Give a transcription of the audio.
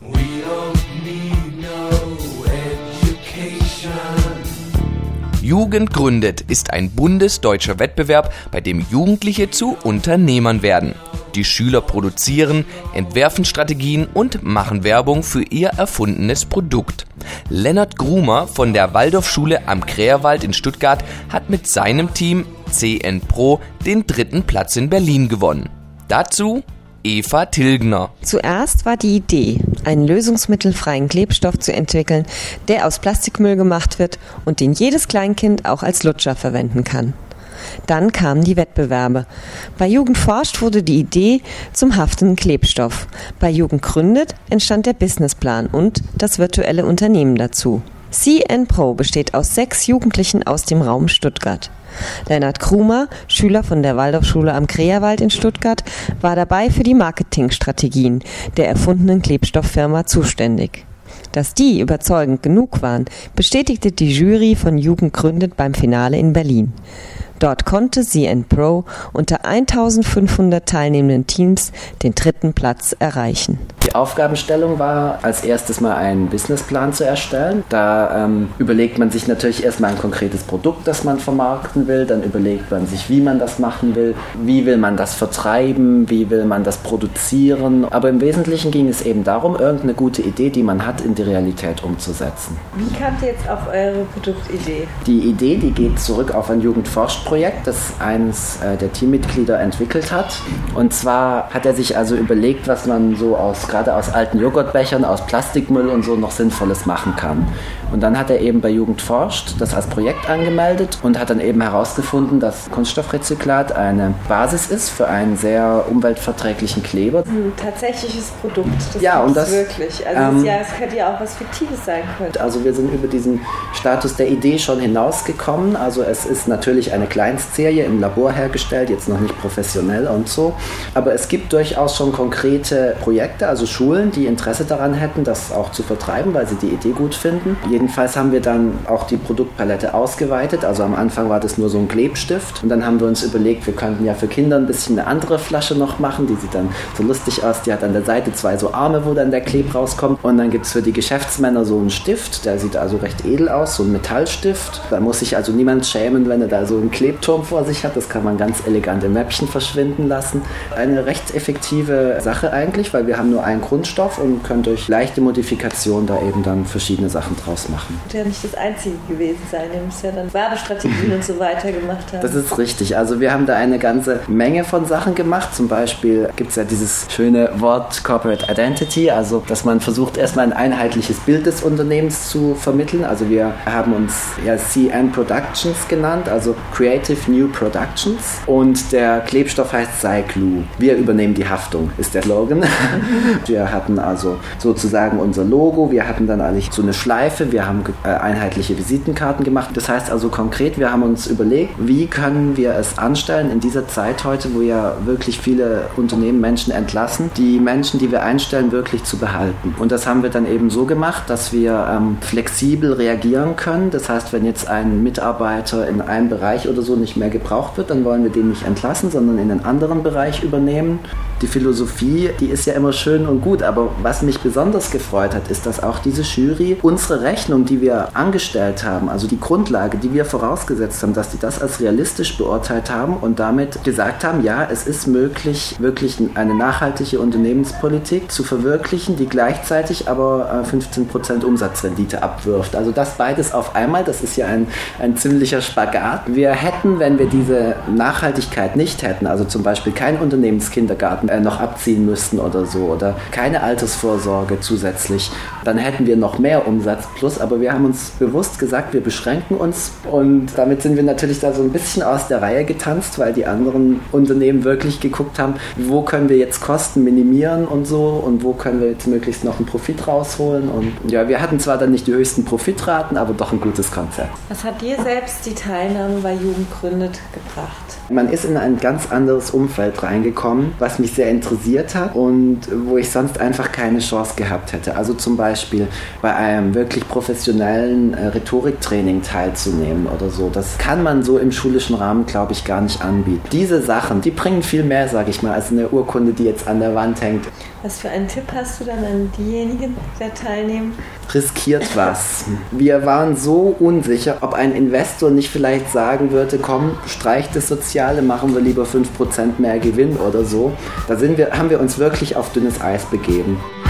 Jugend gründet ist ein bundesdeutscher Wettbewerb, bei dem Jugendliche zu Unternehmern werden. Die Schüler produzieren, entwerfen Strategien und machen Werbung für ihr erfundenes Produkt. Lennart Grumer von der Waldorfschule am Kräherwald in Stuttgart hat mit seinem Team CN Pro den 3. Platz in Berlin gewonnen. Dazu Eva Tilgner. Zuerst war die Idee, einen lösungsmittelfreien Klebstoff zu entwickeln, der aus Plastikmüll gemacht wird und den jedes Kleinkind auch als Lutscher verwenden kann. Dann kamen die Wettbewerbe. Bei Jugend forscht wurde die Idee zum haftenden Klebstoff. Bei Jugend gründet entstand der Businessplan und das virtuelle Unternehmen dazu. CN Pro besteht aus 6 Jugendlichen aus dem Raum Stuttgart. Lennart Grumer, Schüler von der Waldorfschule am Kräherwald in Stuttgart, war dabei für die Marketingstrategien der erfundenen Klebstofffirma zuständig. Dass die überzeugend genug waren, bestätigte die Jury von Jugend gründet beim Finale in Berlin. Dort konnte CN Pro unter 1500 teilnehmenden Teams den 3. Platz erreichen. Die Aufgabenstellung war, als erstes mal einen Businessplan zu erstellen. Da überlegt man sich natürlich erstmal ein konkretes Produkt, das man vermarkten will. Dann überlegt man sich, wie man das machen will. Wie will man das vertreiben? Wie will man das produzieren? Aber im Wesentlichen ging es eben darum, irgendeine gute Idee, die man hat, in die Realität umzusetzen. Wie kamt ihr jetzt auf eure Produktidee? Die Idee, die geht zurück auf ein Jugendforscht-Projekt, das eines der Teammitglieder entwickelt hat. Und zwar hat er sich also überlegt, was man so gerade aus alten Joghurtbechern, aus Plastikmüll und so noch Sinnvolles machen kann. Und dann hat er eben bei Jugend forscht das als Projekt angemeldet und hat dann eben herausgefunden, dass Kunststoffrezyklat eine Basis ist für einen sehr umweltverträglichen Kleber. Ein tatsächliches Produkt, das ja, und das wirklich. Also es könnte ja auch was Fiktives sein können. Also wir sind über diesen Status der Idee schon hinausgekommen. Also es ist natürlich eine Kleinstserie im Labor hergestellt, jetzt noch nicht professionell und so. Aber es gibt durchaus schon konkrete Projekte, also Schulen, die Interesse daran hätten, das auch zu vertreiben, weil sie die Idee gut finden. Jedenfalls haben wir dann auch die Produktpalette ausgeweitet. Also am Anfang war das nur so ein Klebstift. Und dann haben wir uns überlegt, wir könnten ja für Kinder ein bisschen eine andere Flasche noch machen. Die sieht dann so lustig aus. Die hat an der Seite 2 so Arme, wo dann der Kleb rauskommt. Und dann gibt es für die Geschäftsmänner so einen Stift. Der sieht also recht edel aus, so ein Metallstift. Da muss sich also niemand schämen, wenn er da so einen Klebturm vor sich hat. Das kann man ganz elegant im Mäppchen verschwinden lassen. Eine recht effektive Sache eigentlich, weil wir haben nur einen Grundstoff und können durch leichte Modifikation da eben dann verschiedene Sachen draus machen. Das ja nicht das Einzige gewesen sein. Ihr müsst ja dann Werbestrategien und so weiter gemacht haben. Das ist richtig. Also wir haben da eine ganze Menge von Sachen gemacht. Zum Beispiel gibt es ja dieses schöne Wort Corporate Identity, also dass man versucht, erstmal ein einheitliches Bild des Unternehmens zu vermitteln. Also wir haben uns ja CN Productions genannt, also Creative New Productions. Und der Klebstoff heißt Cyclu. Wir übernehmen die Haftung, ist der Slogan. Wir hatten also sozusagen unser Logo, wir hatten dann eigentlich so eine Schleife, wir haben einheitliche Visitenkarten gemacht. Das heißt also konkret, wir haben uns überlegt, wie können wir es anstellen in dieser Zeit heute, wo ja wirklich viele Unternehmen Menschen entlassen, die Menschen, die wir einstellen, wirklich zu behalten. Und das haben wir dann eben so gemacht, dass wir flexibel reagieren können. Das heißt, wenn jetzt ein Mitarbeiter in einem Bereich oder so nicht mehr gebraucht wird, dann wollen wir den nicht entlassen, sondern in einen anderen Bereich übernehmen. Die Philosophie, die ist ja immer schön und gut, aber was mich besonders gefreut hat, ist, dass auch diese Jury unsere Rechnung, die wir angestellt haben, also die Grundlage, die wir vorausgesetzt haben, dass die das als realistisch beurteilt haben und damit gesagt haben, ja, es ist möglich, wirklich eine nachhaltige Unternehmenspolitik zu verwirklichen, die gleichzeitig aber 15% Umsatzrendite abwirft. Also das beides auf einmal, das ist ja ein ziemlicher Spagat. Wir hätten, wenn wir diese Nachhaltigkeit nicht hätten, also zum Beispiel kein Unternehmenskindergarten noch abziehen müssten oder so oder keine Altersvorsorge zusätzlich, dann hätten wir noch mehr Umsatz plus, aber wir haben uns bewusst gesagt, wir beschränken uns und damit sind wir natürlich da so ein bisschen aus der Reihe getanzt, weil die anderen Unternehmen wirklich geguckt haben, wo können wir jetzt Kosten minimieren und so und wo können wir jetzt möglichst noch einen Profit rausholen und ja, wir hatten zwar dann nicht die höchsten Profitraten, aber doch ein gutes Konzept. Was hat dir selbst die Teilnahme bei Jugend gründet gebracht? Man ist in ein ganz anderes Umfeld reingekommen, was mich sehr interessiert hat und wo ich sonst einfach keine Chance gehabt hätte. Also zum Beispiel bei einem wirklich professionellen Rhetoriktraining teilzunehmen oder so. Das kann man so im schulischen Rahmen, glaube ich, gar nicht anbieten. Diese Sachen, die bringen viel mehr, sage ich mal, als eine Urkunde, die jetzt an der Wand hängt. Was für einen Tipp hast du dann an diejenigen, die da teilnehmen? Riskiert was. Wir waren so unsicher, ob ein Investor nicht vielleicht sagen würde, komm, streich das Soziale, machen wir lieber 5% mehr Gewinn oder so. Da haben wir uns wirklich auf dünnes Eis begeben.